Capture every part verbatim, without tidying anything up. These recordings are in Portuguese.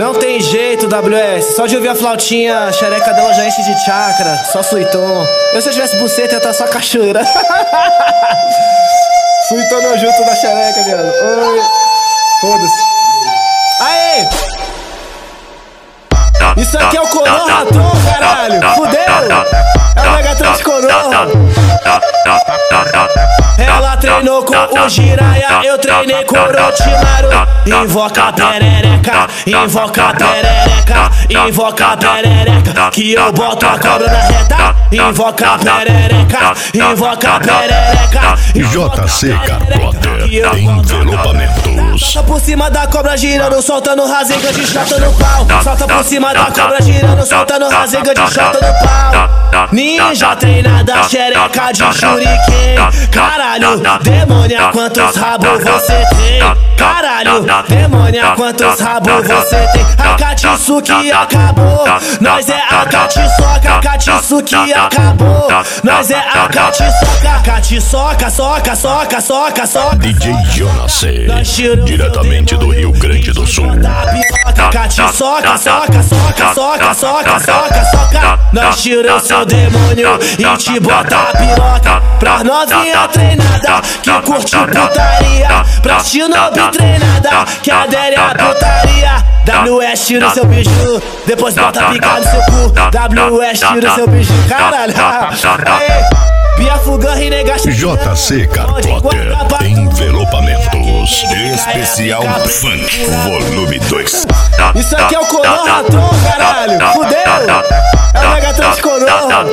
Não tem jeito, W S. Só de ouvir a flautinha, a xereca dela já enche de chakra. Só suiton. Eu se eu tivesse buceta ia estar só cachoeira. Suitona junto da xereca, viado. Oi. Foda-se. Aê! Isso aqui é o Konoha-tron, caralho. Fudeu. É o Megatron de Konoha. Ela treinou com o Jiraiya, eu treinei com o Orochimaru. Invoca a perereca, invoca a perereca, invoca a perereca, que eu boto a cobra na reta. Invoca a perereca, invoca a perereca. J C Carplotter, envelopamentos. Solta por cima da cobra girando, soltando rasega de chota no pau. Solta por cima da cobra girando, soltando rasega de chota no pau. Ninja treinada, xereca de shuriken. Caralho, demônia, quantos rabos você tem? Caralho, demônia, quantos rabos você tem? A Katsuki acabou, nós é a Katsoka. Katsuki acabou, nós é a Katsoka. Katsoka, soca, soca, soca, soca. D J Jonas C, diretamente do Rio Grande do Sul. Katsoka, soca, soca, soca, soca, soca, soca. Nós tira o seu demônio e te bota a piroca. Pra novinha treinada que curte putaria, pra shinobi treinada que adere a putaria. W S tira o seu biju, depois bota picar no seu cu. W S tira o seu biju, caralho. Aê, Bia Fugan, Rinegashima. J C Carplotter, envelopamentos. Especial Funk, volume dois. Isso aqui é o Konoha-tron, caralho. Fudeu. É o Megatron de Konoha.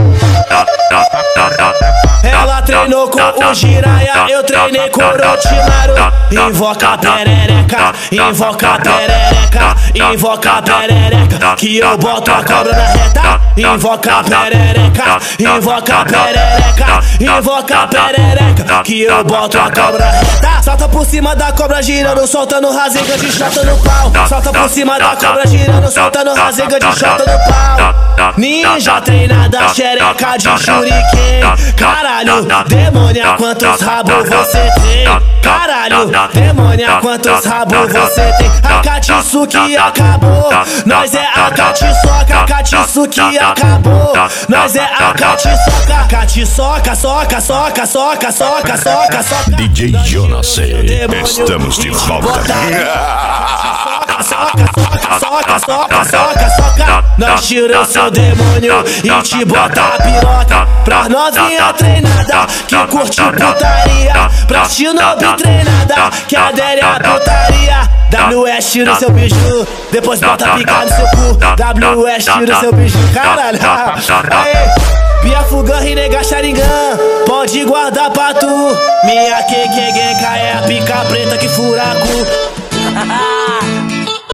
Ela treinou com o Jiraiya, eu treinei com o Orochimaru. Invoca a perereca, invoca a perereca, invoca a perereca, que eu boto a cobra na reta. Invoca a perereca, invoca a perereca, invoca a perereca, que eu boto a cobra na reta. Solta por cima da cobra girando, soltando rasega de chota no pau. Solta por cima da cobra girando, soltando rasega de chota no pau. Ninja treinada, xereca de shuriken. Caralho, demônia, quantos rabos você tem? Caralho, demônia, quantos rabos você tem? A Katsuki acabou, nós é a Katsoka. Katsuki acabou, nós é a Katsoka. Katsoka, soca, soca, soca, soca, soca, soca. D J Jonas C, estamos de volta. Soca, soca, soca, soca, soca, soca. Nós tira o seu demônio e te bota a piroca. Pra novinha treinada que curte putaria, pra shinobi treinada que adere a putaria. W S tira o seu biju, depois bota picar no seu cu. W S tira o seu biju, caralho. Aê, Bia Fugan, Rinega Sharingan, pode guardar pra tu. Minha Kekegenka é a pica preta que furaco.